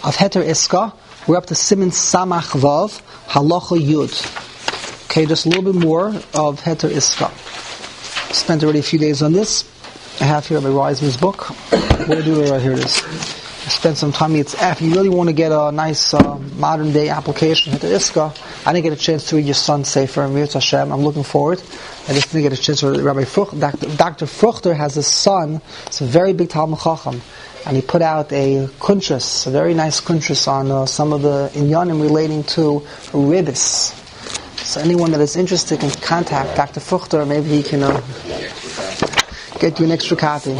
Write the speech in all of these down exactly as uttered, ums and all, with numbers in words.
of Heter Iska. We're up to Siman Samach Vav, Halacha Yud. Okay, just a little bit more of Heter Iska. Spent already a few days on this. I have here my Reisman's book. What do I do right here? It is. I spent some time. It's if you really want to get a nice uh, modern day application Heter Iska. I didn't get a chance to read your son's Sefer, Mirz Hashem. I'm looking forward. I just didn't get a chance to read Rabbi Fruchter. Doctor Doctor Fruchter has a son. It's a very big Talmud Chacham. And he put out a kuntras, a very nice kuntras on uh, some of the inyanim relating to ribbis. So anyone that is interested can contact Doctor Fruchter. Maybe he can uh, get you an extra copy.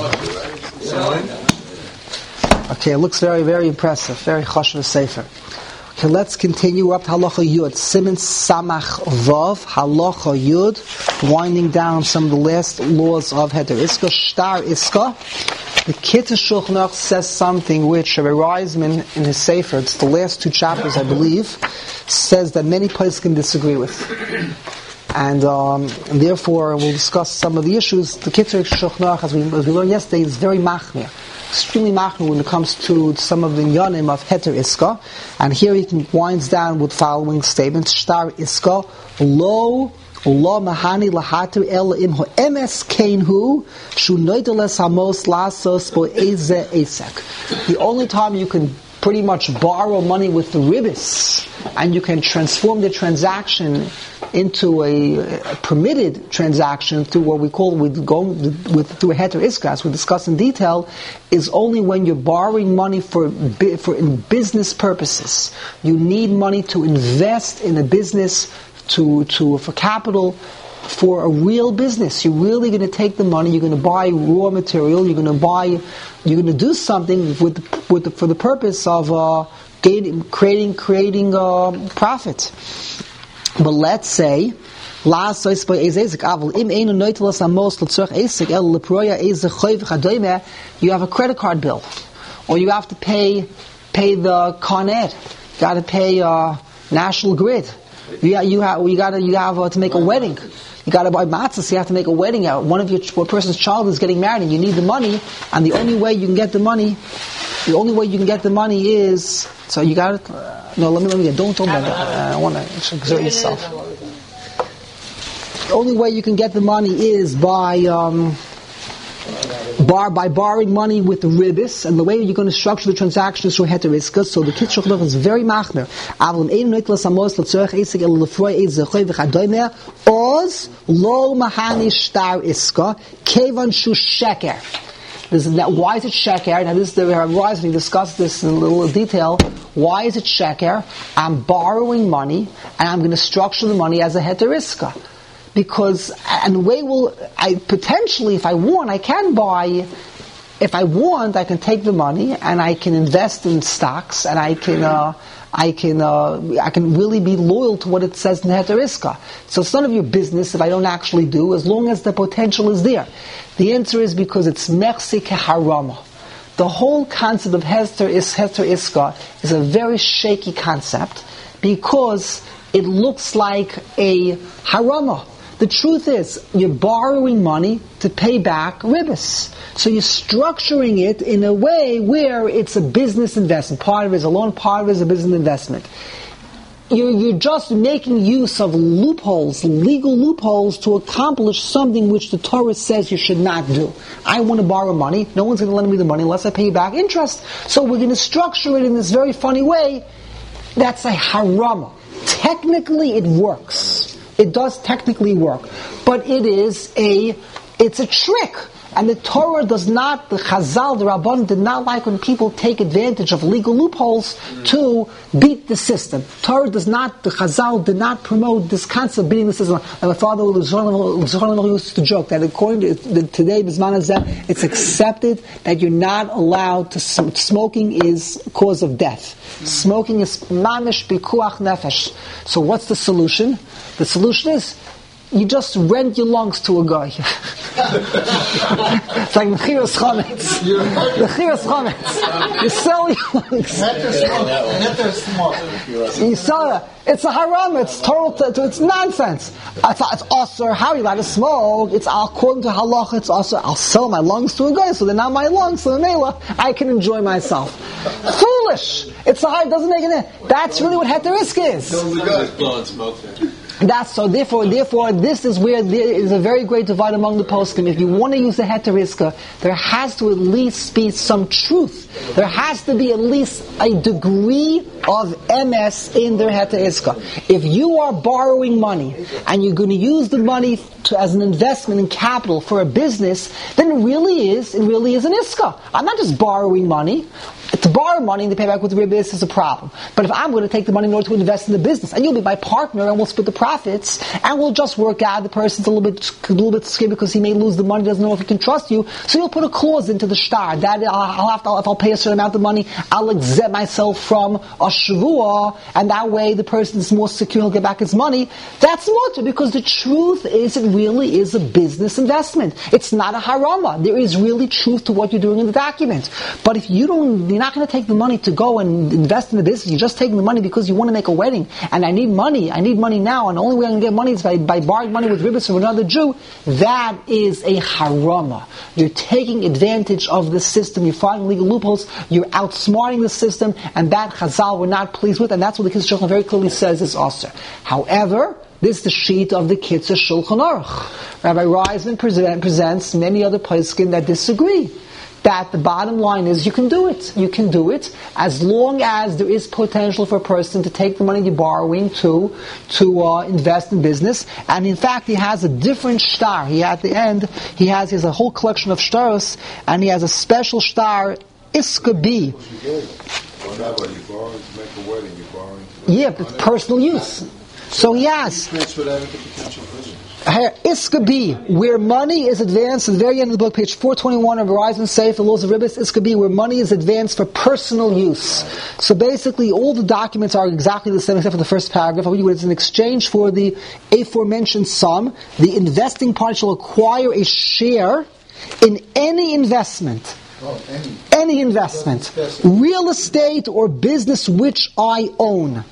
Okay, it looks very, very impressive. Very chashuv sefer. Okay, let's continue up to Halacha Yud. Siman Samach Vav, Halacha Yud, winding down some of the last laws of Heter Iska, Shtar Iska. The Kitzur Shulchan Aruch says something which Rabbi Reisman in his Sefer, it's the last two chapters I believe, says that many places can disagree with. And, um, and therefore we'll discuss some of the issues. The Kitzur Shulchan Aruch, as we, as we learned yesterday, is very machmir. Extremely machmir when it comes to some of the inyanim of Heter Iska. And here he winds down with following statements. Shtar Iska, lo lo mahani lahatir el im ho emes kainhu shu noideles hamos lasos bo eze esek. The only time you can pretty much borrow money with the ribbis and you can transform the transaction into a, a permitted transaction through what we call with going with through a Heter Iska, as we discuss in detail, is only when you're borrowing money for for in business purposes. You need money to invest in a business. To, to for capital, for a real business. You're really going to take the money. You're going to buy raw material. You're going to buy. You're going to do something with with the, for the purpose of uh, gaining, creating creating uh, profit. But let's say, you have a credit card bill, or you have to pay pay the Con Ed. You got to pay uh, National Grid. You, you have you got to you have uh, to make a wedding. You got to buy matzahs. You have to make a wedding out. One of your one person's child is getting married, and you need the money. And the only way you can get the money, the only way you can get the money is so you got to. Uh, no, let me let me get. Don't don't. Uh, I want to exert yourself. The only way you can get the money is by. Um, Bar, by borrowing money with the ribbis, and the way you're going to structure the transaction is through Heter Iska. So the Kitzur Shulchan Aruch is very machmir. Oz lo mahani shtar iska kevan shu sheker. This is that. Why is it sheker? Now this is the Rabbi we discussed this in a little detail. Why is it sheker? I'm borrowing money, and I'm going to structure the money as a Heter Iska. Because, and the way will, I potentially, if I want, I can buy, if I want, I can take the money and I can invest in stocks and I can, uh, I can, uh, I can really be loyal to what it says in Heter Iska. So it's none of your business if I don't actually do, as long as the potential is there. The answer is because it's mechsi keharama. The whole concept of Heter is Heter Iska is a very shaky concept because it looks like a harama. The truth is, you're borrowing money to pay back ribbis. So you're structuring it in a way where it's a business investment. Part of it is a loan, part of it is a business investment. You're, you're just making use of loopholes, legal loopholes, to accomplish something which the Torah says you should not do. I want to borrow money. No one's going to lend me the money unless I pay you back interest. So we're going to structure it in this very funny way. That's a harama. Technically, it works. It does technically work, but it is a, it's a trick. And the Torah does not, the Chazal, the Rabban did not like when people take advantage of legal loopholes to beat the system. Torah does not, the Chazal did not promote this concept of beating the system. And my father used to joke that according to today, it's accepted that you're not allowed to, smoking is cause of death. Smoking is mamish bikuach nefesh. So what's the solution? The solution is, you just rent your lungs to a guy. It's like Mechiras Chametz. Mechiras Chametz. You sell your lungs. You sell it. It's a haram. It's total. It's nonsense. It's, it's also how are you allowed to smoke? It's according to halacha. It's also I'll sell my lungs to a guy, so they're not my lungs. So in Mela, I can enjoy myself. Foolish. foolish. It's not, it doesn't make it. That's really what heter iska is. That's so. Therefore, therefore, this is where there is a very great divide among the poskim. If you want to use the heter iska, there has to at least be some truth. There has to be at least a degree of M S in their heter iska. If you are borrowing money and you're going to use the money to, as an investment in capital for a business, then it really is. It really is an iska. I'm not just borrowing money. To borrow money and to pay back with ribbis is a problem. But if I'm going to take the money in order to invest in the business, and you'll be my partner, and we'll split the profits, and we'll just work out. The person's a little bit, a little bit scared because he may lose the money, doesn't know if he can trust you. So you'll put a clause into the shtar that I'll have to, if I'll pay a certain amount of money, I'll exempt myself from a shavua, and that way the person is more secure. He'll get back his money. That's mutter, because the truth is, it really is a business investment. It's not a harama. There is really truth to what you're doing in the document. But if you don't, you're not going to take the money to go and invest in the business. You're just taking the money because you want to make a wedding, and I need money. I need money now, and the only way I can get money is by, by borrowing money with ribbis from another Jew. That is a harama. You're taking advantage of the system. You're finding legal loopholes. You're outsmarting the system, and that Chazal were not pleased with, and that's what the Kitzur Shulchan very clearly says is also. However, this is the sheet of the Kitzur Shulchan Aruch. Rabbi Reisman present, presents many other poskim that disagree. That the bottom line is you can do it. You can do it as long as there is potential for a person to take the money you're borrowing to to uh, invest in business. And in fact, he has a different shtar. He at the end he has he has a whole collection of shtaros, and he has a special shtar iska b. Yeah, but personal use. So he has. Iska B, where money is advanced, at the very end of the book, page four twenty-one of Verizon Safe, the laws of ribbis, Iska B, where money is advanced for personal use. So basically, all the documents are exactly the same except for the first paragraph. It's in exchange for the aforementioned sum, the investing party shall acquire a share in any investment. Oh, any. Any investment. Real estate or business which I own.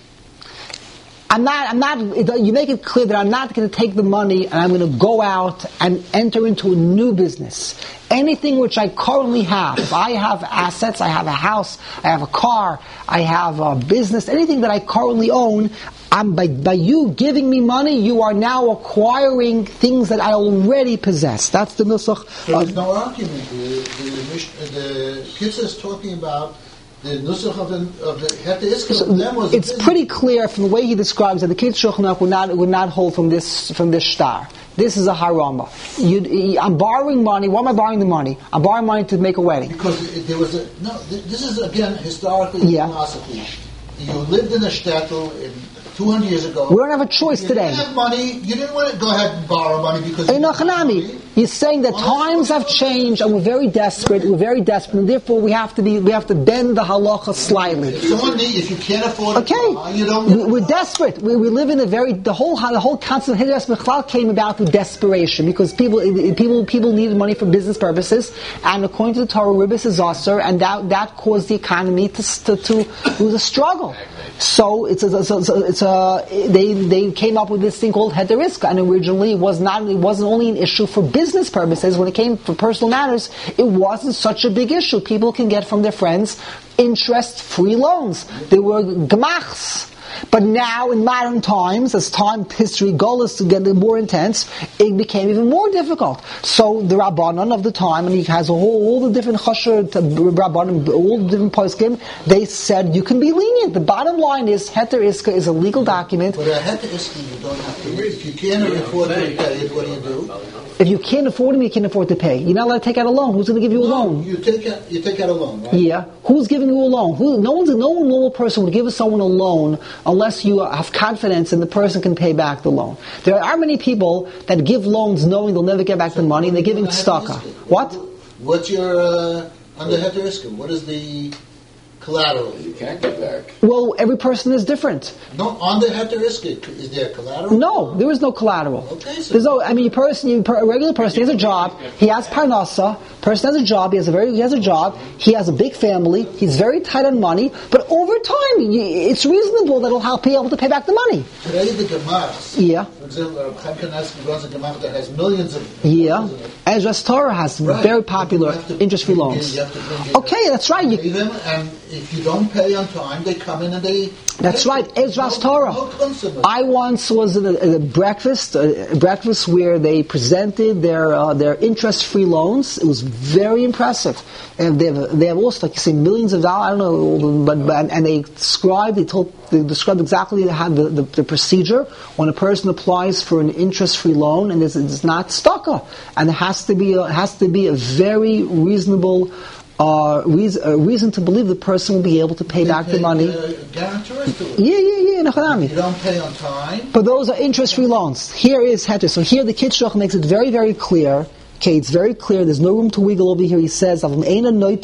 I'm not, I'm not, you make it clear that I'm not going to take the money and I'm going to go out and enter into a new business. Anything which I currently have, if I have assets, I have a house, I have a car, I have a business, anything that I currently own, I'm, by, by you giving me money, you are now acquiring things that I already possess. That's the nusach. So there's no argument. The, the, the Kitzur is talking about the nusach of the of the heter iska. So was it's pretty clear from the way he describes it. The Kitzur Shulchan Aruch would not would not hold from this from this shtar. This is a harama. You, I'm borrowing money. Why am I borrowing the money? I'm borrowing money to make a wedding. Because there was a no. This is again historically yeah. philosophy. You lived in a shtetl in two hundred years ago. We don't have a choice you today. You didn't have money. You didn't want to go ahead and borrow money because. Hey, no, Hanami. He's saying that times have changed and we're very desperate. We're very desperate, and therefore we have to be. We have to bend the halacha slightly. If someone need, if you can't afford it, okay, you don't. We, we're desperate. We, we live in a very the whole the whole concept of Hidas Mechlal came about through desperation because people people people needed money for business purposes, and according to the Torah, ribbis is aser, and that that caused the economy to to, to it was a struggle. So it's a, it's a, it's a they they came up with this thing called heter iska, and originally it was not it wasn't only an issue for business purposes. When it came for personal matters, it wasn't such a big issue. People can get from their friends interest-free loans. There were gemachs. But now, in modern times, as time history goes to get more intense, it became even more difficult. So the Rabbanon of the time, and he has a whole, all the different chasher Rabbanon, all the different poskim, they said you can be lenient. The bottom line is heter iska is a legal document. But a heter iska you don't have to. If you can't afford to pay it, what do you do? If you can't afford it, you can't afford to pay. You're not allowed to take out a loan. Who's going to give you a no, loan? You take out, you take out a loan, right? Yeah. Who's giving you a loan? Who, no one's, no normal person would give someone a loan unless you have confidence and the person can pay back the loan. There are many people that give loans knowing they'll never get back the money, and they're giving tzedakah. What? What's your uh, under heter iska? What is the collateral? You can't get back. Well, every person is different. No, on the heter iska, is there collateral? No, there is no collateral. Okay, so there's no. I mean, a person, a regular person, he has a job. He has parnasa. Person has a job. He has a very. He has a job. He has a big family. He's very tight on money. But over time, it's reasonable that he'll help be able to pay back the money. Today, the gemachs. Yeah. For example, Chaim Kanievsky runs a gemach that has millions of. Yeah. Ezras Torah has right. very popular to, interest-free loans. You have to bring okay, that's right. You, pay them, and if you don't pay pay on time, they come in and they... That's right, Ezra's Torah. No consummate. I once was at a, at a breakfast, a, a breakfast where they presented their uh, their interest-free loans. It was very impressive, and they have, they have also, like you say, millions of dollars. I don't know, but, but and they described, they told, they described exactly how the, the, the procedure when a person applies for an interest-free loan, and it's, it's not staka, and it has to be a, it has to be a very reasonable. Uh, reason, uh, reason to believe the person will be able to pay they back pay, the money. Uh, guarantors to it. Yeah, yeah, yeah. You don't pay on time. But those are interest-free loans. Here is Heter. So here the Kitzur makes it very, very clear. Okay, it's very clear. There's no room to wiggle over here. He says, I want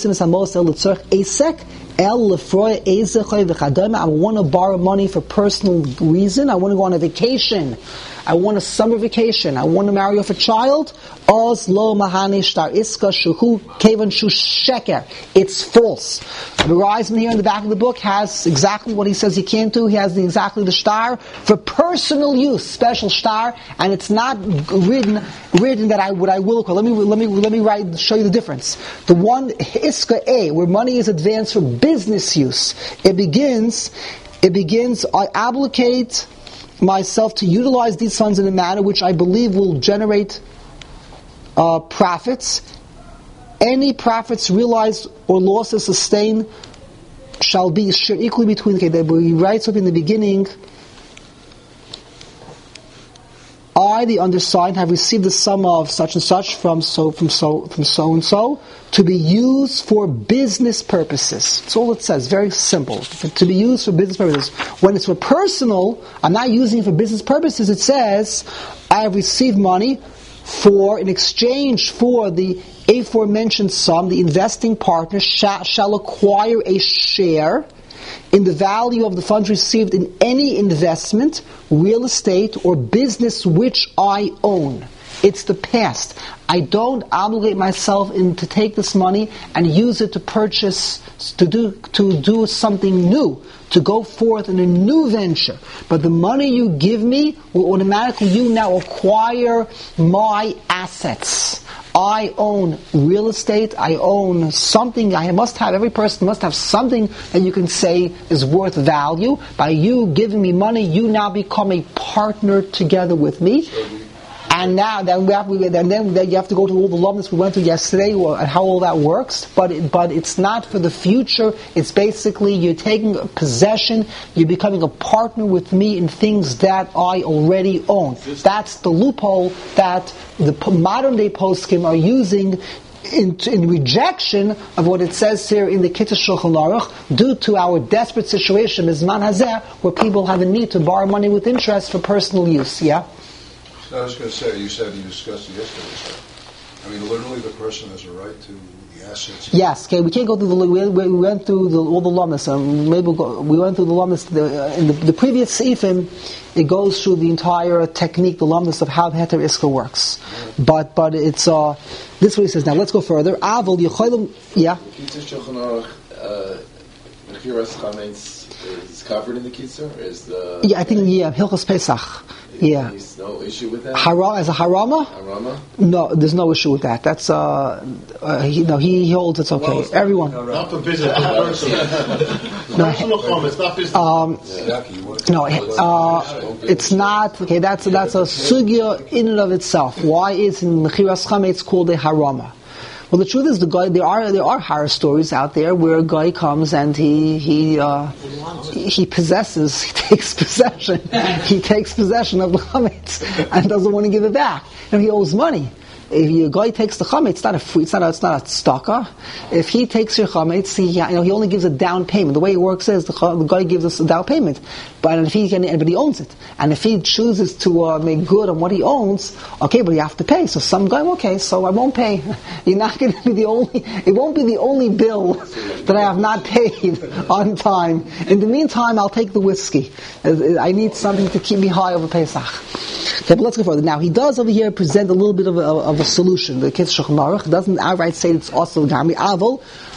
to borrow money for personal reason. I want to go on a vacation. I want a summer vacation. I want to marry off a child. Oz lo mahani shtar iska shuhu kevan shu sheker. It's false. The Reisman here in the back of the book has exactly what he says he can't do. He has the, exactly the shtar for personal use, special shtar, and it's not written written that I what I will call. Let me let me let me write show you the difference. The one iska a where money is advanced for business use. It begins. It begins. I obligate myself to utilize these funds in a manner which I believe will generate uh, profits. Any profits realized or losses sustained shall be shared equally between. Okay, he writes up in the beginning, I, the undersigned, have received the sum of such and such from so from so from so and so to be used for business purposes. That's all it says. Very simple. To be used for business purposes. When it's for personal, I'm not using it for business purposes. It says, I have received money for in exchange for the aforementioned sum. The investing partner shall, shall acquire a share in the value of the funds received in any investment, real estate, or business which I own. It's the past. I don't obligate myself in to take this money and use it to purchase, to do to do something new, to go forth in a new venture. But the money you give me will automatically, you now acquire my assets. I own real estate, I own something, I must have, every person must have something that you can say is worth value. By you giving me money, you now become a partner together with me. And now, then we have, and then you have to go to all the lumnus we went to yesterday, and how all that works. But it, but it's not for the future. It's basically you're taking possession. You're becoming a partner with me in things that I already own. That's the loophole that the modern day poskim are using in, in rejection of what it says here in the Kitzur Shulchan Aruch, due to our desperate situation, Mizman Hazeh, where people have a need to borrow money with interest for personal use. Yeah. I was going to say, you said you discussed it yesterday, so, I mean, literally the person has a right to the assets. Yes, okay, we can't go through the, we, we went through the, all the lumnus, um, maybe we'll go, we went through the lumnus, the, uh, in the, the previous seifim, it goes through the entire technique, the lumnus of how Heter Iska works. Yeah. But, but it's, uh, this is what he says. Now, let's go further. Avol, Yecholim, yeah? Is covered in the Kitzur? Is the yeah, I think yeah, Hilchos Pesach. Yeah, there's no issue with that. Hara, as a harama? Harama? No, there's no issue with that. That's uh, uh he, no, he, he holds it's okay. Well, Everyone. Not for business. No, it's not business. Um, no, uh, it's not okay. That's that's a sugya in and of itself. Why is in Mechiras Chametz called a harama? Well, the truth is, the guy there are there are horror stories out there where a guy comes and he he uh, he, he possesses, he takes possession, he takes possession of the chametz and doesn't want to give it back, and he owes money. If a guy takes the chametz, it's not a free, it's not a, it's not a stalker. If he takes your chametz, he, you know, he only gives a down payment. The way it works is the, the guy gives us a down payment, but if he can, but he owns it, and if he chooses to uh, make good on what he owns, okay, but you have to pay. So some guy, okay, so I won't pay. You're not going to be the only. It won't be the only bill that I have not paid on time. In the meantime, I'll take the whiskey. I need something to keep me high over Pesach. Okay, but let's go further. Now he does over here present a little bit of a, of a solution. The Kitzur Shulchan Aruch doesn't outright say it's also Gami Avol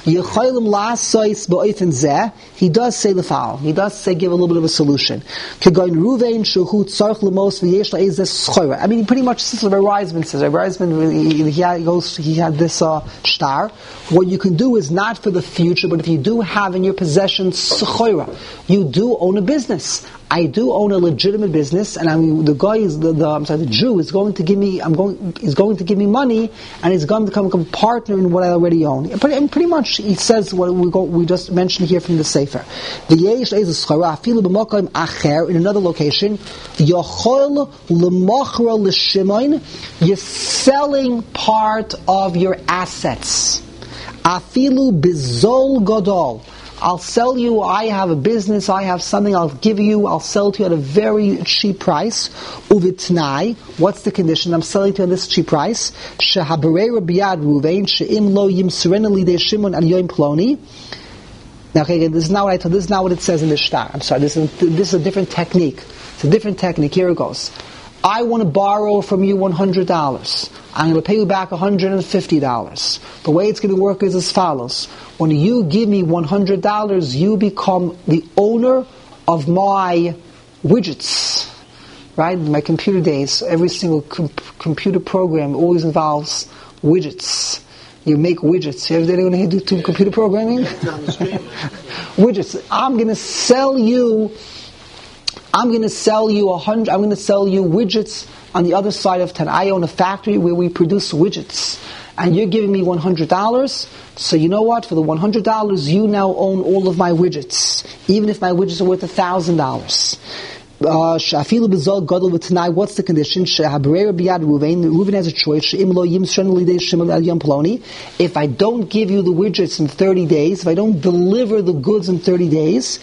Yecholim la'asais ba'ofen zeh. He does say the following. He does say, give a little bit of a solution. Kegoin Ruvain shehu tzarich lemos v'yesh la'ezeh schoira. I mean, pretty much this is what Reisman says. Reisman, he, he, had, he, goes, he had this uh, star. What you can do is not for the future, but if you do have in your possession schoira, you do own a business. I do own a legitimate business, and I mean, the guy is the, the I'm sorry, the Jew is going to give me. I'm going. Is going to give me money, and he's going to become a partner in what I already own. But and pretty much, he says what we go. We just mentioned here from the Sefer. The yesh is schara afilu b'makom acher in another location. Yochol l'machra l'shimon. You're selling part of your assets. Afilu bizol gadol. I'll sell you, I have a business, I have something, I'll give you, I'll sell to you at a very cheap price. Uvitnai, what's the condition? I'm selling to you at this cheap price. Shehabarei biyad Ruvain, she'im lo yimsurena lidei Shimon al yoim ploni. Now, okay, this is not what I told, this is not what it says in the shtar. I'm sorry, this is, this is a different technique. It's a different technique. Here it goes. I want to borrow from you one hundred dollars. I'm going to pay you back one hundred fifty dollars. The way it's going to work is as follows. When you give me one hundred dollars, you become the owner of my widgets. Right? In my computer days, every single com- computer program always involves widgets. You make widgets. You ever anyone here do to computer programming? Widgets. I'm going to sell you I'm going to sell you a hundred. I'm going to sell you widgets on the other side of town. I own a factory where we produce widgets, and you're giving me one hundred dollars. So you know what? For the one hundred dollars, you now own all of my widgets, even if my widgets are worth a thousand dollars. What's the condition? Reuven has a choice. If I don't give you the widgets in thirty days, if I don't deliver the goods in thirty days,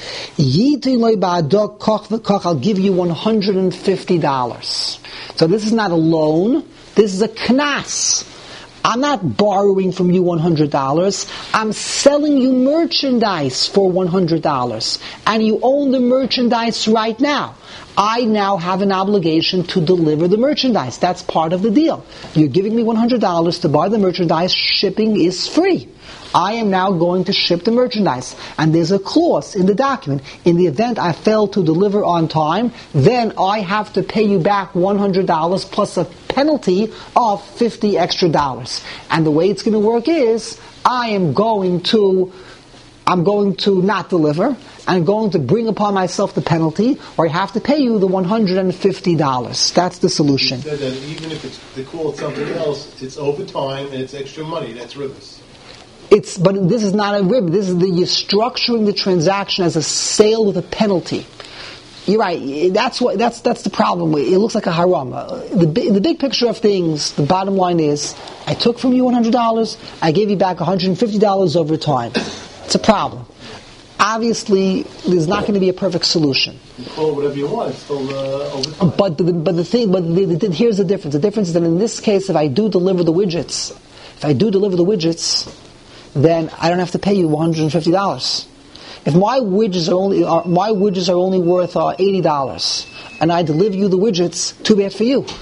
I'll give you one hundred fifty dollars. So this is not a loan. This is a knas. I'm not borrowing from you one hundred dollars. I'm selling you merchandise for one hundred dollars. And you own the merchandise right now. I now have an obligation to deliver the merchandise. That's part of the deal. You're giving me one hundred dollars to buy the merchandise. Shipping is free. I am now going to ship the merchandise. And there's a clause in the document. In the event I fail to deliver on time, then I have to pay you back one hundred dollars plus a penalty of fifty extra dollars. And the way it's going to work is, I am going to, I'm going to not deliver. I'm going to bring upon myself the penalty, or I have to pay you the one hundred fifty dollars. That's the solution. You said that even if it's, they call it something else, it's overtime and it's extra money. That's ribis. It's, but this is not a rib. This is the, you're structuring the transaction as a sale with a penalty. You're right. That's what. That's that's the problem. It looks like a haram. The the big picture of things. The bottom line is, I took from you one hundred dollars. I gave you back one hundred fifty dollars over time. It's a problem. Obviously, there's not going to be a perfect solution. You call it whatever you want. It's still uh, overtime. But the, but the thing. But the, the, here's the difference. The difference is that in this case, if I do deliver the widgets, if I do deliver the widgets, then I don't have to pay you one hundred fifty dollars. If my widgets are only are, my widgets are only worth uh, eighty dollars, and I deliver you the widgets, too bad for you.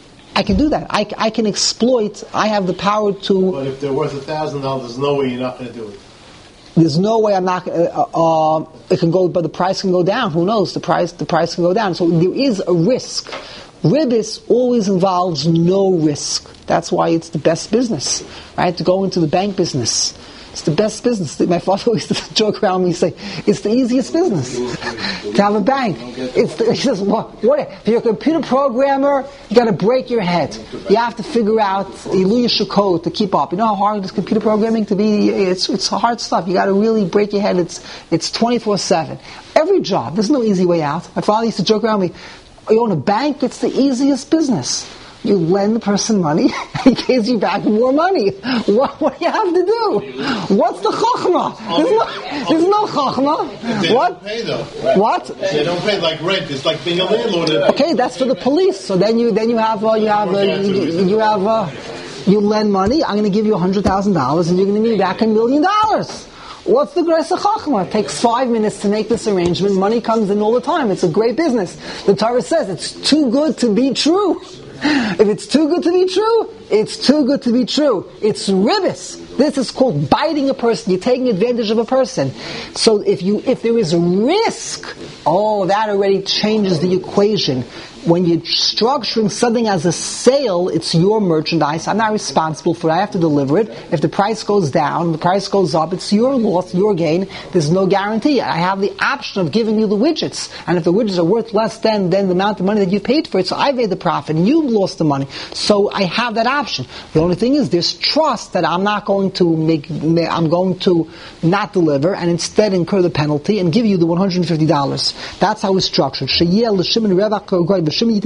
I can do that. I, I can exploit. I have the power to. But if they're worth a thousand dollars, there's no way you're not going to do it. There's no way I'm not. Uh, uh, it can go, but the price can go down. Who knows? The price the price can go down. So there is a risk. Ribis always involves no risk. That's why it's the best business, right? To go into the bank business. It's the best business. My father used to joke around me and say, it's the easiest business to have a bank. It's the, he says, what, what, if you're a computer programmer, you got to break your head. You have to figure out Iluya code to keep up. You know how hard it is computer programming to be? It's it's hard stuff. You got to really break your head. It's it's twenty-four seven. Every job, there's no easy way out. My father used to joke around me, you own a bank, it's the easiest business. You lend the person money, he gives you back more money. What, what do you have to do? What's the chachma? There's no, there's no chachma. They what? don't pay though. Right? What? They don't pay like rent. It's like being a landlord. Okay, that's for the police. So then you then you have uh, you have uh, you, you have uh, you lend money. I'm going to give you a hundred thousand dollars, and you're going to give me back a million dollars. What's the grace of chachma? It takes five minutes to make this arrangement. Money comes in all the time. It's a great business. The Torah says it's too good to be true. If it's too good to be true, it's too good to be true. It's ribis. This is called biting a person. You're taking advantage of a person. So if you if there is a risk, oh, that already changes the equation. When you're structuring something as a sale, it's your merchandise. I'm not responsible for it. I have to deliver it. If the price goes down, the price goes up, it's your loss, your gain. There's no guarantee. I have the option of giving you the widgets. And if the widgets are worth less than, than the amount of money that you paid for it, so I made the profit and you lost the money. So I have that option. The only thing is there's trust that I'm not going to make, I'm going to not deliver and instead incur the penalty and give you the one hundred fifty dollars. That's how it's structured. You must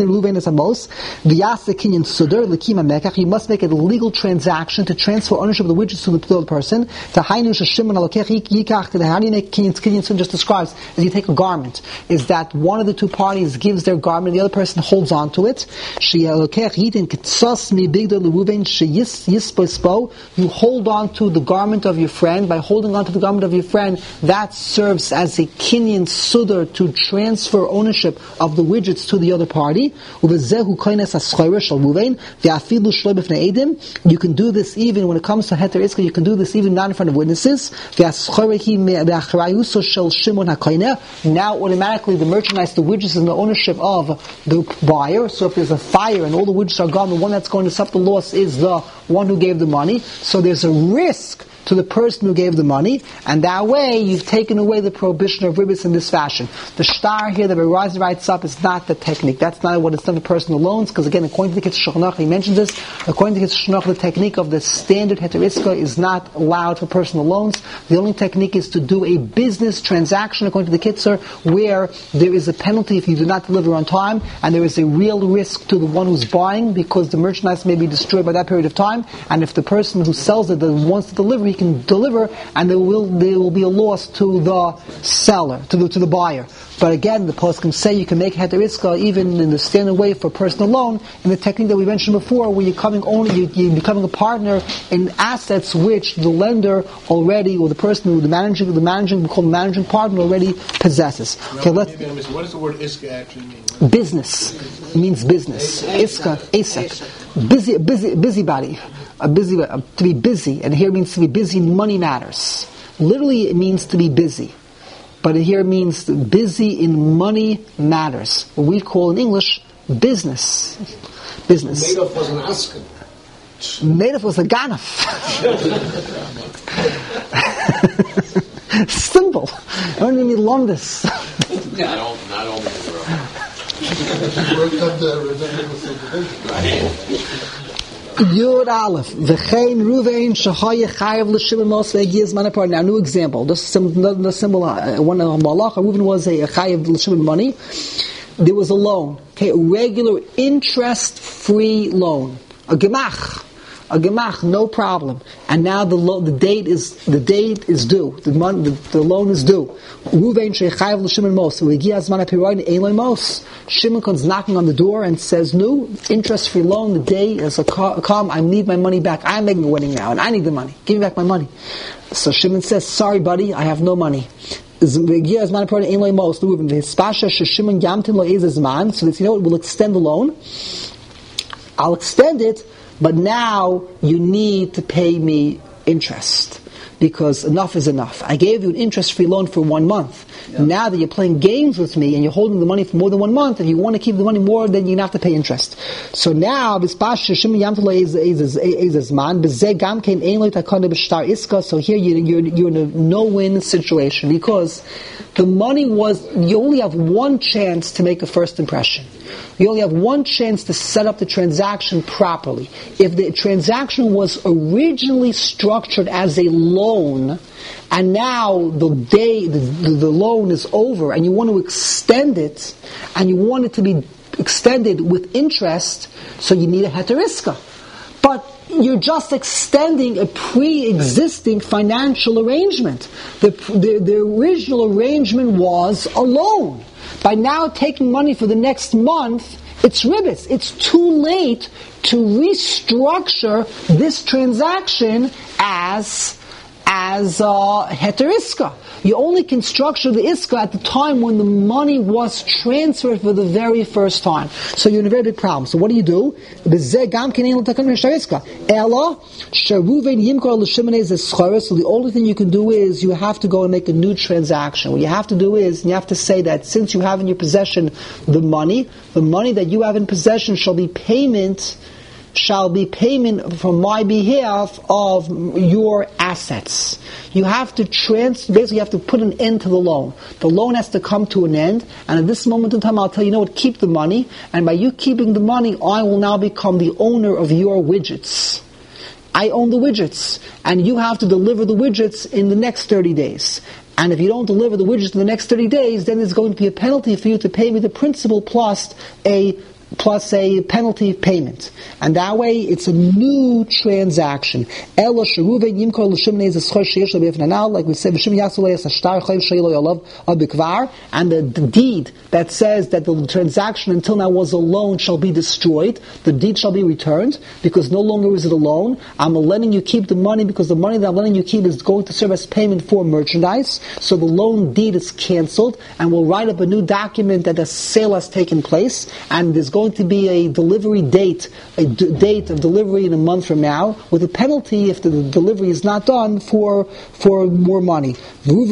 make it a legal transaction to transfer ownership of the widgets to the, to the person. How do you make kinyan? Kinyan just describes as you take a garment, is that one of the two parties gives their garment, the other person holds on to it. You hold on to the garment of your friend. By holding on to the garment of your friend, that serves as a kinyan sudar to transfer ownership of the widgets to the other party. You can do this even when it comes to heter iska. You can do this even not in front of witnesses. Now automatically the merchandise, the widgets, is in the ownership of the buyer. So if there's a fire and all the widgets are gone, the one that's going to suffer the loss is the one who gave the money. So there's a risk to the person who gave the money, and that way you've taken away the prohibition of ribbis in this fashion. The shtar here that Arizal writes up is not the technique. That's not what it's done for personal loans, because again, according to the Kitzur Shulchan Aruch, he mentions this, according to the Kitzur Shulchan Aruch, the technique of the standard heter iska is not allowed for personal loans. The only technique is to do a business transaction, according to the Kitzur, where there is a penalty if you do not deliver on time, and there is a real risk to the one who's buying, because the merchandise may be destroyed by that period of time, and if the person who sells it wants to deliver, he can deliver, and there will there will be a loss to the seller, to the to the buyer. But again, the poskim say you can make heter iska even in the standard way for personal loan, in the technique that we mentioned before, where you're coming only you, you're becoming a partner in assets which the lender already, or the person who the managing the managing we call the managing partner already possesses. Okay, let's. What does the word iska actually mean? Business. It means business. Iska, asek. Busy, busy, busybody. A busy, uh, to be busy, and here it means to be busy in money matters. Literally, it means to be busy, but here it means busy in money matters. What we call in English business. Business. Madoff was an askin. Madoff was a ganaf. Simple. I don't even learn this. Not all, not all men Worked up the representative subdivision. Yud Aleph, v'chein Ruvain shahaya chayav l'shimon mos ve'giz manapar. Now, new example. This is the symbol. Uh, one of Malach, Reuven was a chayav l'shimon money. There was a loan, okay, a regular interest-free loan, a gemach, a gemach, no problem. And now the lo- the date is the date is due. The month, the, the loan is due. Reuven shechayav l'shimon mos ve'giz manapar ein lo mos. Shimon comes knocking on the door and says, "No, interest-free loan. The day is a come. I need my money back. I'm making a wedding now, and I need the money. Give me back my money." So Shimon says, "Sorry, buddy, I have no money." So that, you know what, we'll extend the loan. I'll extend it, but now you need to pay me interest. Because enough is enough. I gave you an interest-free loan for one month. Yeah. Now that you're playing games with me and you're holding the money for more than one month, if you want to keep the money more, then you have to pay interest. So now, so here you're, you're, you're in a no-win situation, because the money was, you only have one chance to make a first impression. You only have one chance to set up the transaction properly. If the transaction was originally structured as a loan, and now the day the, the loan is over, and you want to extend it, and you want it to be extended with interest, so you need a heter iska. But you're just extending a pre-existing financial arrangement. The, the, the original arrangement was a loan. By now taking money for the next month, it's ribbis. It's too late to restructure this transaction as as uh, heter iska. You only can structure the iska at the time when the money was transferred for the very first time. So you're in a very big problem. So what do you do? So the only thing you can do is you have to go and make a new transaction. What you have to do is you have to say that since you have in your possession the money, the money that you have in possession shall be payment shall be payment from my behalf of your assets. You have to trans, basically you have to put an end to the loan. The loan has to come to an end, and at this moment in time I'll tell you, you know what, keep the money, and by you keeping the money, I will now become the owner of your widgets. I own the widgets, and you have to deliver the widgets in the next thirty days. And if you don't deliver the widgets in the next thirty days, then there's going to be a penalty for you to pay me the principal plus a plus a penalty payment. And that way, it's a new transaction. Like we said, and the, the deed that says that the transaction until now was a loan shall be destroyed. The deed shall be returned, because no longer is it a loan. I'm letting you keep the money, because the money that I'm letting you keep is going to serve as payment for merchandise. So the loan deed is cancelled, and we'll write up a new document that a sale has taken place, and there's going to be a delivery date, a d- date of delivery in a month from now, with a penalty if the, the delivery is not done for for more money. So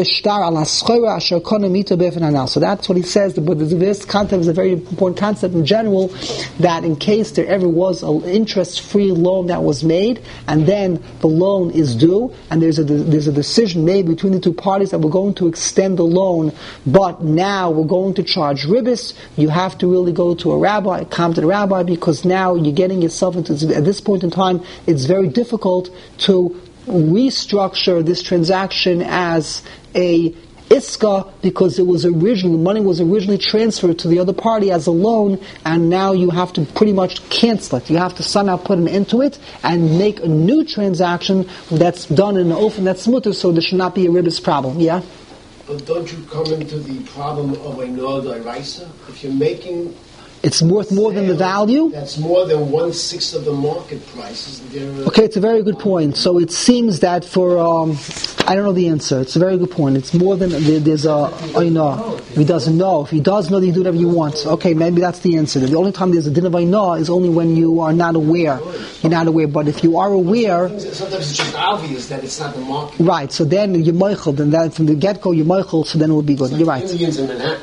that's what he says. But this concept is a very important concept in general, that in case there ever was an interest-free loan that was made, and then the loan is due, and there's a there's a decision made between the two parties that we're going to extend the loan, but now we're going to charge ribis, you have to really go to a rabbi, come to the rabbi, because now you're getting yourself into, at this point in time, it's very difficult to restructure this transaction as a iska, because it was originally, the money was originally transferred to the other party as a loan, and now you have to pretty much cancel it. You have to somehow put an end to it and make a new transaction that's done in an ofen that's mutter, so there should not be a ribis problem. Yeah? But don't you come into the problem of a no deraisa? If you're making it's worth more than the value? That's more than one-sixth of the market price. Okay, it's a very good point. So it seems that for, um, I don't know the answer. It's a very good point. It's more than, there, there's a, Aina. If he doesn't know. If he does know, then you do whatever you want. Okay, maybe that's the answer. The only time there's a din of Aina is only when you are not aware. You're not aware. But if you are aware... Sometimes it's just obvious that it's not the market. Right, so then you're Meichel, then that, from the get-go you're Meichel, so then it would be good. You're right. Indians in Manhattan.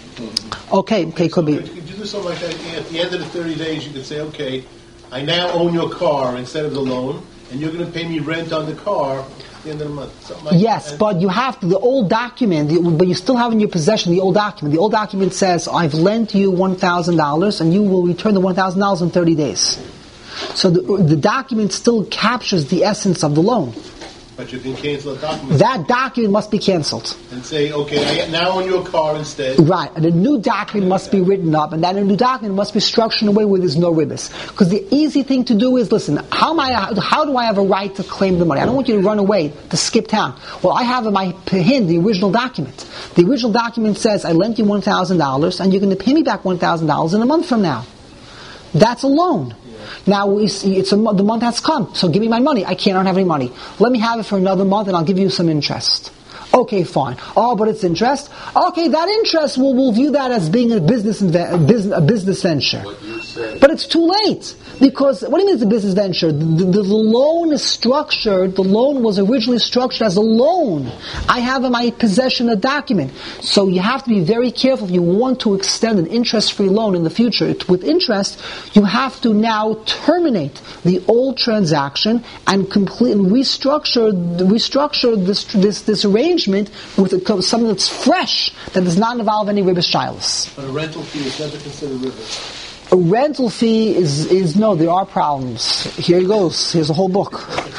Okay, okay, could be. You could do something like that. At the end of the thirty days, you could say, okay, I now own your car instead of the loan, and you're going to pay me rent on the car at the end of the month. Something like yes, that. but you have to, the old document, but you still have in your possession the old document. The old document says, I've lent you one thousand dollars, and you will return the one thousand dollars in thirty days. So the, the document still captures the essence of the loan. But you can cancel a document. That document must be canceled. And say, okay, I now own your car instead. Right, and a new document must be written up, and that new document must be structured in a way where there's no ribis. Because the easy thing to do is, listen, how am I? How do I have a right to claim the money? I don't want you to run away, to skip town. Well, I have in my hand the original document. The original document says, I lent you one thousand dollars, and you're going to pay me back one thousand dollars in a month from now. That's a loan. Now it's, it's a, the month has come, so give me my money. I can't, I don't have any money. Let me have it for another month, and I'll give you some interest. Okay, fine. Oh, but it's interest. Okay, that interest we'll, we'll view that as being a business inve- a business, a business venture. But it's too late, because what do you mean it's a business venture? The, the, the loan is structured. The loan was originally structured as a loan. I have in my possession a document, so you have to be very careful if you want to extend an interest-free loan in the future. It, with interest, you have to now terminate the old transaction and complete and restructure restructure this this this arrangement with a, something that's fresh, that does not involve any ribis shilas. But a rental fee is never considered ribis. A rental fee is, is, no, there are problems. Here he goes. Here's a whole book.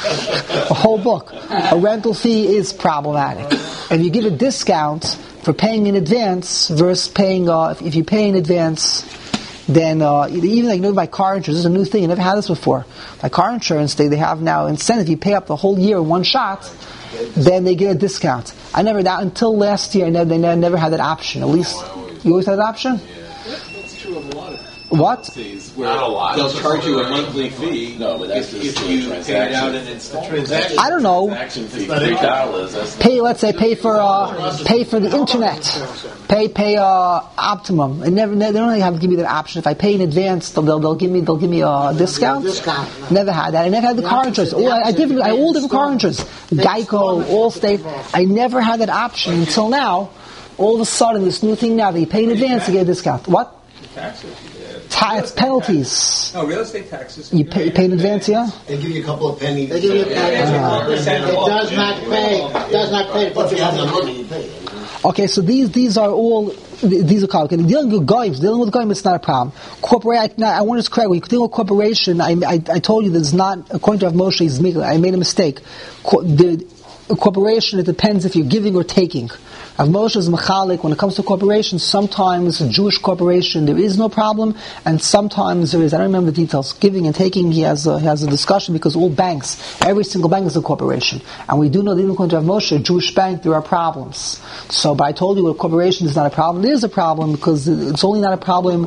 A whole book. A rental fee is problematic. If you give a discount for paying in advance versus paying, uh, if, if you pay in advance, then uh, even like, you know, by car insurance, this is a new thing. I never had this before. By car insurance, they, they have now incentive. If you pay up the whole year in one shot, then they get a discount. I never, that, until last year, I never, they never, never had that option. At least, you always had that option? That's true of a lot of What? policies where Not a lot. they'll charge you a monthly fee No, but that's if, just if the you pay it out transaction. in installments. Transaction. I don't know. Transaction fee, not three income. dollars. That's Pay, let's say, pay for uh, pay for the internet. Pay pay uh, Optimum. And never, they don't really have to give me that option. If I pay in advance, they'll they'll, they'll give me they'll give me a discount. Discount. Never had that. I never had the car insurance. Oh, I, I different. I all different car insurance. Geico, Allstate. I never had that option until now. All of a sudden, this new thing now that you pay in advance to get a discount. What? Taxes. Tax penalties. No, real estate taxes. You pay, pay in advance, yeah? They give you a couple of pennies. They give you a penny. Yeah. It does not pay. It does not pay. But if you have the money, you pay. Okay, so these these are all these are complicated. Dealing with goyim, dealing with goyim, it's not a problem. Corporation, I, I want to correct. When you deal with corporation, I, I, I told you there's not, according to Rav Moshe Zmigler, I made a mistake. Co- the, a corporation, it depends if you're giving or taking. Rav Moshe is machalik. When it comes to corporations, sometimes a Jewish corporation there is no problem, and sometimes there is. I don't remember the details. Giving and taking, he has a, he has a discussion because all banks, every single bank is a corporation, and we do know that even according to Rav Moshe, a Jewish bank, there are problems. So, but I told you a corporation is not a problem. It is a problem because it's only not a problem.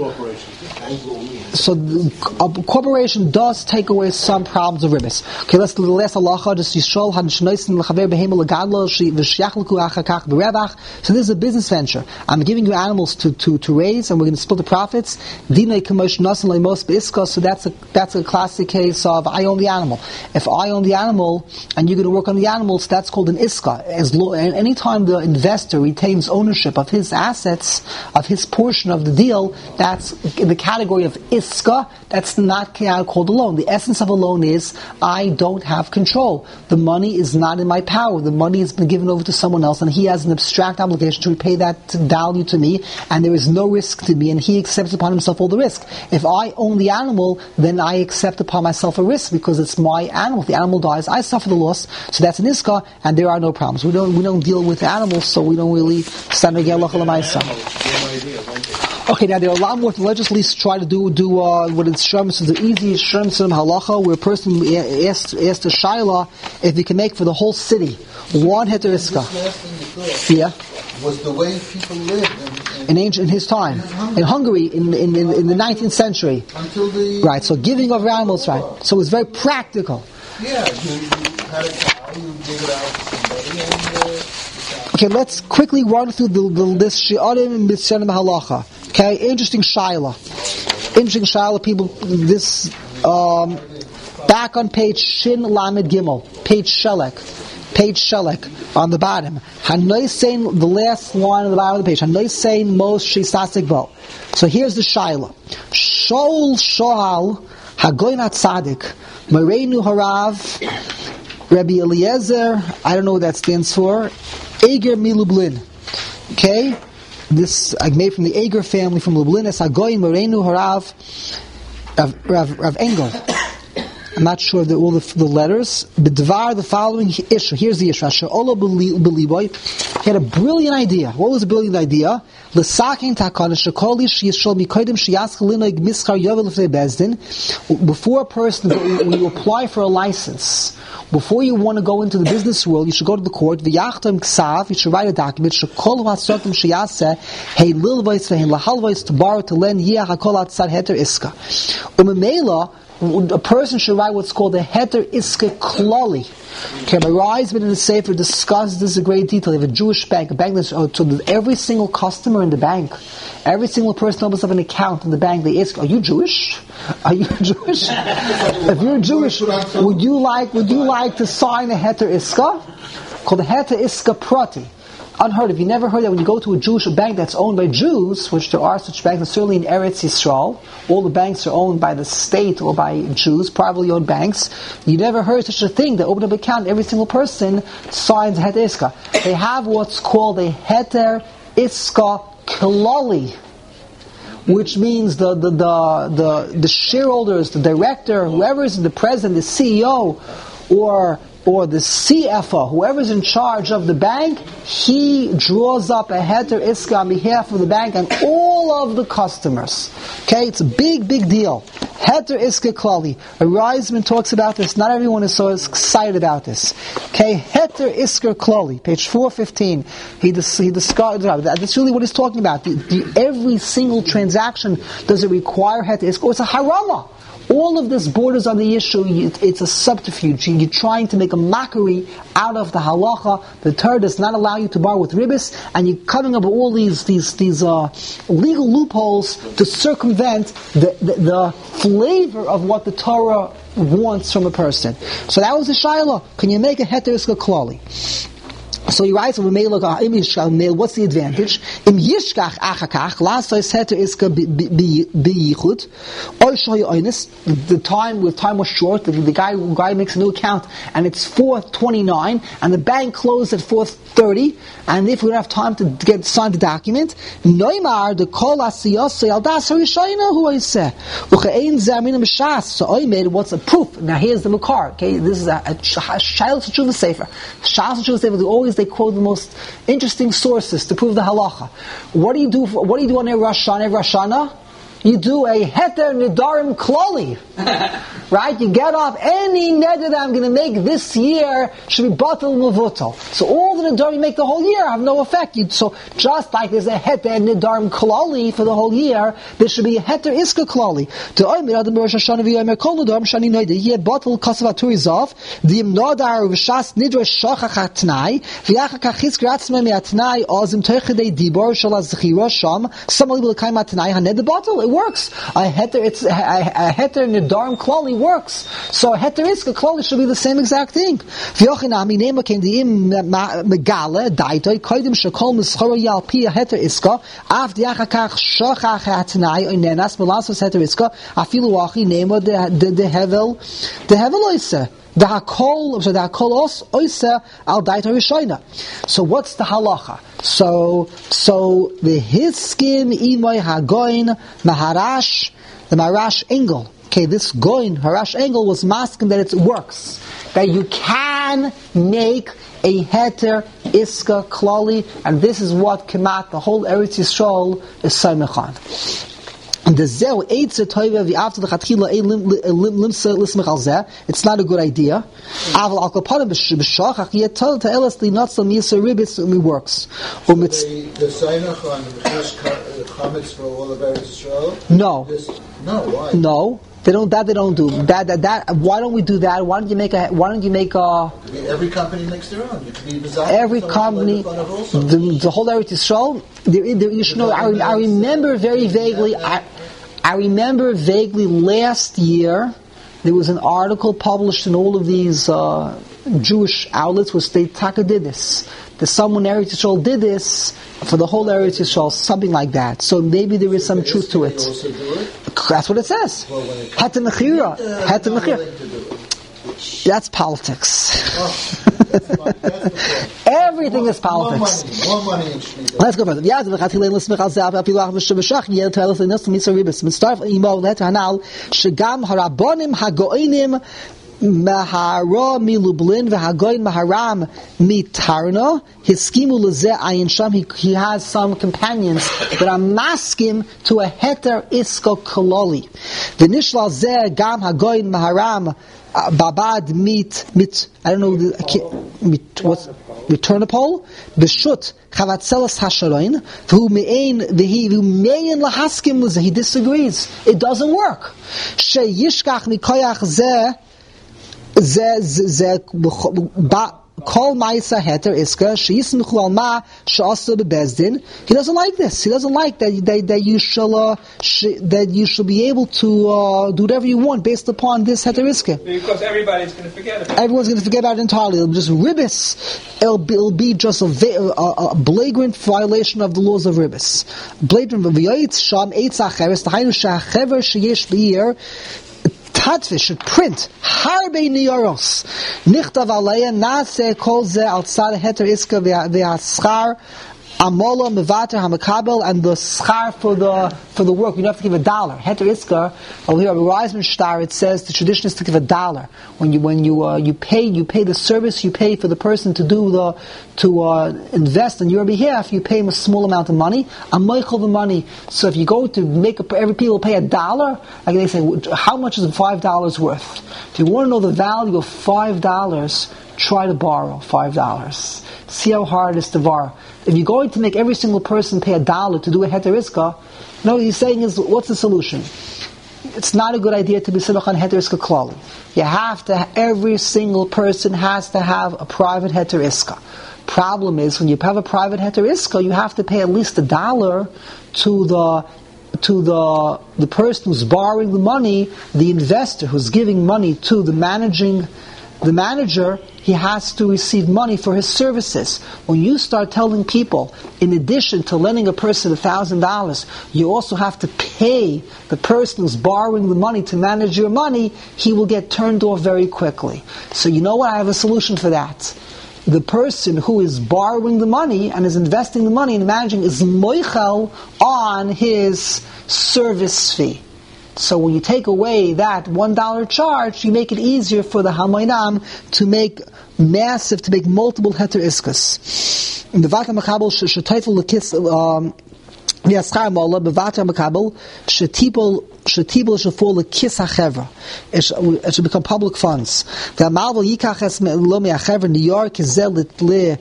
So the, a corporation does take away some problems of ribbis. Okay, let's do the last halacha. Just Yisrael had shnoisin l'chaver behema legadlo v'shyachlku achakach b'revach. So this is a business venture. I'm giving you animals to, to, to raise, and we're going to split the profits. Dinay kamosh nasan leimos b'iska. So that's a that's a classic case of I own the animal. If I own the animal and you're going to work on the animals, that's called an iska. As lo, and anytime the investor retains ownership of his assets, of his portion of the deal, that's in the category of iska. That's not called a loan. The essence of a loan is I don't have control. The money is not in my power. The money has been given over to someone else, and he has an abstract obligation to repay that value to me, and there is no risk to me, and he accepts upon himself all the risk. If I own the animal, then I accept upon myself a risk because it's my animal. If the animal dies, I suffer the loss. So that's an iska, and there are no problems. We don't we don't deal with animals, so we don't really stand against halacha l'maisa. Okay, now there are a lot more to legislate try to do do uh, what it's sherm. So the easy sherm halacha, where a person asked asked a shaila if he can make for the whole city one heter iska. Yeah, was the way people lived in, in, in ancient in his time in Hungary in in, in, in the nineteenth century. Until the Right. So giving of animals, right? So it's very practical. Yeah, you, you had a cow, you gave it out to somebody, and uh, Okay, let's quickly run through the, the this shi'arim and mitzvah halacha. Okay, interesting shaila. Interesting shaila, people. This um, back on page Shin Lamed Gimel, page Shelek, page Shelek on the bottom. Hanoisein, the last line on the bottom of the page. Hanoisein mos shisasik bo. So here's the shaila. Shol shohal hagoyin atzadik Moreinu harav Rabbi Eliezer. I don't know what that stands for. Eger mi Lublin. Okay. This I made from the Eger family from Lublin. Es Hagoyin Moreinu Harav Rav, Rav, Rav Engel. I'm not sure of the, all the, the letters. B'dvar, the following issue. Here's the issue. She'olo b'liboy. He had a brilliant idea. What was the brilliant idea? L'sakin takana shekoli sheyishol mikodim sheyask linoig mischar yovel l'fnei bezdin. Before a person, when you apply for a license, before you want to go into the business world, you should go to the court. V'yachtam ksav. You should write a document. Shekol ha'sokim sheyaseh hey lilvois ve'hen lahalvois to borrow to lend yeh hakol atzad heter iska. Umemela. A person should write what's called a heter iska klali. Okay, my Reisman in the Sefer discusses this in great detail. You have a Jewish bank, a bank that's oh, so every single customer in the bank, every single person who opens up an account in the bank, they ask, "Are you Jewish? Are you Jewish? If you're Jewish, would you like would you like to sign a heter iska called a heter iska prati?" Unheard of. You never heard that when you go to a Jewish bank that's owned by Jews, which there are such banks, and certainly in Eretz Yisrael, all the banks are owned by the state or by Jews, privately owned banks. You never heard such a thing. They open up an account, every single person signs a heter iska. They have what's called a heter iska klali, which means the the the the, the shareholders, the director, whoever is the president, the C E O, or or the C F O, whoever's in charge of the bank, he draws up a heter iska on behalf of the bank and all of the customers. Okay, it's a big, big deal. Heter iska klali. A Reisman talks about this. Not everyone is so excited about this. Okay, heter iska klali. Page four fifteen. He dis- he discarded. That's really what he's talking about. The, the, every single transaction, does it require heter iska? It's a harama. All of this borders on the issue. It's a subterfuge. You're trying to make a mockery out of the halacha. The Torah does not allow you to borrow with ribis, and you're coming up with all these these these uh, legal loopholes to circumvent the, the the flavor of what the Torah wants from a person. So that was the shayla. Can you make a heter iska klali? So he writes, what's the advantage? Im yishkach achakach, last I said to iska biyichud, or shoy oinus, the time, the time was short, the, the guy the guy makes a new account, and it's four twenty-nine, and the bank closed at four thirty, and if we don't have time to get signed the document, noimar, the kol asiyosay al das harishayna, who I say, uchein zamin mishas, so I made what's a proof. Now here's the makar, okay, this is a, a, a shayla t'shuva sefer. Shayla t'shuva sefer, always they quote the most interesting sources to prove the halacha. What do you do? For, what do you do on a Rosh Hashanah? Rosh Hashanah? You do a heter nidarim klali, right? You get off any neder that I'm going to make this year should be batal mevutal. So all the nidarim you make the whole year have no effect. You, so just like there's a heter nidarim klali for the whole year, there should be a heter iska klali. To oimer adam Rosh Hashanah v'yomer kol nidarim shani noida here batal kasav aturizov v'im nodar v'shas nidrosh shachach atnai v'yachar kachis gratzme me'atnai ozim toichedei dibor shal azchira sham samali b'lekayim atnai haned batal. Works. A heter, it's a, a, a heter nidarim klali works. So a heter iska klali should be the same exact thing. V'yochinami nema came the im megale daitoi koidim shekol mischoro yal pi a heter iska af diachakach shochach hatnai oinenas melasos heter iska afilu achi nema the the hevel the hevel oise. The hakol, so the hakol os oisa al daita rishoina. So what's the halacha? So so the hiskim imoy hagoin maharash the maharash engel. Okay, this goin harash engel was masking that it works, that you can make a heter iska klali, and this is what kemat the whole Eretz Yisrael is saimechan. It's not a good idea. It works. The Sainach on the comments for all of Eretz Yisrael? No. This, no, why? No. They don't. That they don't do. That, that that. Why don't we do that? Why don't you make a? Why don't you make a? Every company makes their own. You can be every company. The, the whole Eretz Yisrael. There, there, you should know. I, I remember very vaguely. I, I remember vaguely last year there was an article published in all of these uh, Jewish outlets where they taka did this. That someone in Eretz Yisrael did this for the whole Eretz Yisrael, something like that. So maybe there is some truth to it. That's what it says. Heter mechira. Heter mechira. That's politics. Everything is politics. More money, more money in Shmita. Let's go further. Yeah, the Chatile Lismich al Zav Apilach V'Shevashach Yel Teles L'Nis Mitzvah Ribis Mitzvah Imo Let Hanal Shegam Harabonim Hagoinim Mahara Milublin V'Hagoin Maharam Mitarno Hiskimu Lezeh Ayin Sham. He has some companions that are maskim to a heter isko kololi. V'Nishla Zeh Gam Hagoin Maharam Babad mit mit I don't know the, mit what's returnapol b'shut chavatzelas hasharoin who mein v'hi who mein lahaskim was he disagrees. It doesn't work. She yishkach mikoyach zeh zeh zeh ba. Kol ma'isa heter iska sheismichu al ma she'asa bebezdin. He doesn't like this. He doesn't like that that, that you shall uh, sh- that you should be able to uh, do whatever you want based upon this heter iska. Because everybody's going to forget about it. Everyone's going to forget about it entirely. It'll be just ribis. It'll be, it'll be just a, a, a blatant violation of the laws of ribis. Blatant v'yoyitz sham eitz acheres t'hainu she'achever sheyesh b'ir. Tatfish should print harbe niyaros nichtav aleya nase kol ze al tzad heter iska ve'aschar Amola mevater hamakabel, and the schar for the for the work. You don't have to give a dollar. Heter iskar. Over here, Reisman Shtar, it says the tradition is to give a dollar when you when you uh, you pay you pay the service you pay for the person to do the to uh, invest on your behalf. You pay him a small amount of money. Amoichel the money. So if you go to make a, every people pay a dollar, like they say, how much is five dollars worth? If you want to know the value of five dollars, try to borrow five dollars. See how hard it is to borrow. If you're going to make every single person pay a dollar to do a heter iska, you know what he's saying is, what's the solution? It's not a good idea to be simach on heter iska klali. You have to, every single person has to have a private heter iska. Problem is, when you have a private heter iska, you have to pay at least a dollar to the to the the person who's borrowing the money, the investor who's giving money to the managing the manager. He has to receive money for his services. When you start telling people, in addition to lending a person a thousand dollars, you also have to pay the person who's borrowing the money to manage your money, he will get turned off very quickly. So you know what? I have a solution for that. The person who is borrowing the money and is investing the money and managing is moichel on his service fee. So when you take away that one dollar charge, you make it easier for the Hamaynam to make massive, to make multiple heter iskas. In the Vata Makabel, Shetayfel Lekis, um, V'yaschar Mola, B'vata Makabel, Shetibel, Shetibel Shefol Lekis HaChevra. It should become public funds. The Amalvel Yikach Es Lo Me'achevra, New York, Zel Litzaref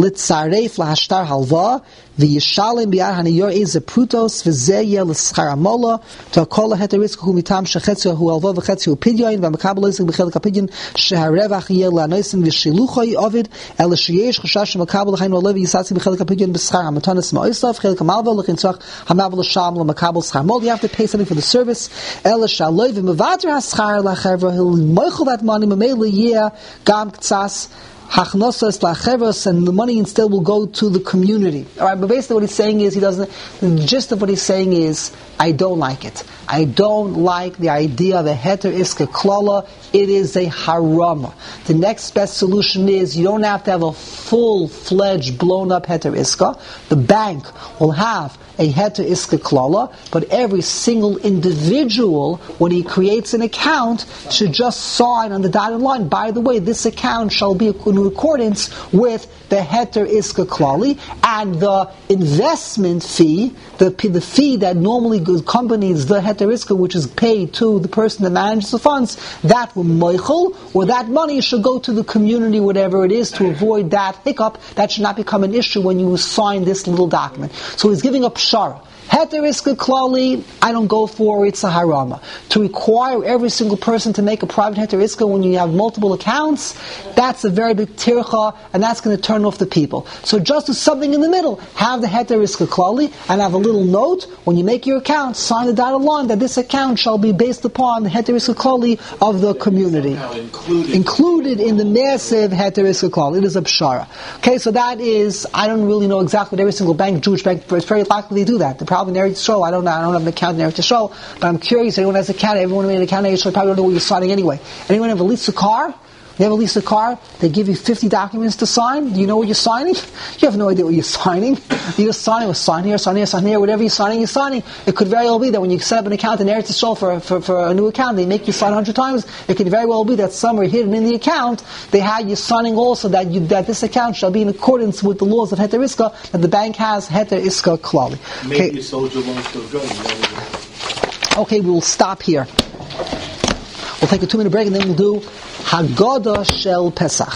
Lahashtar Halva, V'yishalem b'yar haniyor eze prutos v'zeh yeh l'schar amola ta'kol heter iska hu mitam shechetzio hu alva v'chetzio hu pidyon v'makabel isik b'chelik ha'pidyon sheharevach yeh l'anoisin v'shiluchoi ovid el sheyesh chashash shemakabel l'chaynu alev yisatzi b'chelik ha'pidyon b'schar hamatonis ma'oisav v'chelik ha'malvel l'chintzach ha'malvel l'sham l'makabel schar amola. You have to pay something for the service. El shaloi v'mevater ha'schar l'chevra he'll moichel that money m'mei yeh gam k'tzas hachnosas la'cheros, and the money instead will go to the community. All right, but basically what he's saying is he doesn't. The gist of what he's saying is, I don't like it. I don't like the idea of a heter iska klala. It is a harama. The next best solution is you don't have to have a full-fledged, blown-up heter iska. The bank will have a heter iska klala, but every single individual, when he creates an account, should just sign on the dotted line, by the way, this account shall be in accordance with the heter iska klali, and the investment fee, the, the fee that normally accompanies the heter iska, which is paid to the person that manages the funds, that will moichel, or that money should go to the community, whatever it is, to avoid that hiccup. That should not become an issue when you sign this little document. So he's giving up shara. Heter iska klali, I don't go for, it's a harama. To require every single person to make a private heter iska when you have multiple accounts, that's a very big tircha, and that's going to turn off the people. So just do something in the middle. Have the heter iska klali, and have a little note, when you make your account, sign the dotted line that this account shall be based upon the heter iska klali of the community. Included. Included in the massive heter iska klali. It is a pshara. Okay, so that is, I don't really know exactly what every single bank, Jewish bank, is very likely to do that. The probably in Eretz Yisrael. I don't know. I don't have an account in Eretz Yisrael, but I'm curious. Anyone has an account? Everyone made an account in Eretz Yisrael. Probably don't know what you're signing anyway. Anyone ever leased a car? You ever leased a car? They give you fifty documents to sign. Do you know what you're signing? You have no idea what you're signing. You're just signing. Sign here, sign here, sign here. Whatever you're signing, you're signing. It could very well be that when you set up an account in Eretz Yisrael for, for for a new account, they make you sign a hundred times. It could very well be that somewhere hidden in the account, they had you signing also that you that this account shall be in accordance with the laws of heter iska, that the bank has heter iska klali. Maybe Okay. you sold your loans to a gun. Okay, we will stop here. We'll take a two-minute break and then we'll do Haggadah Shel Pesach.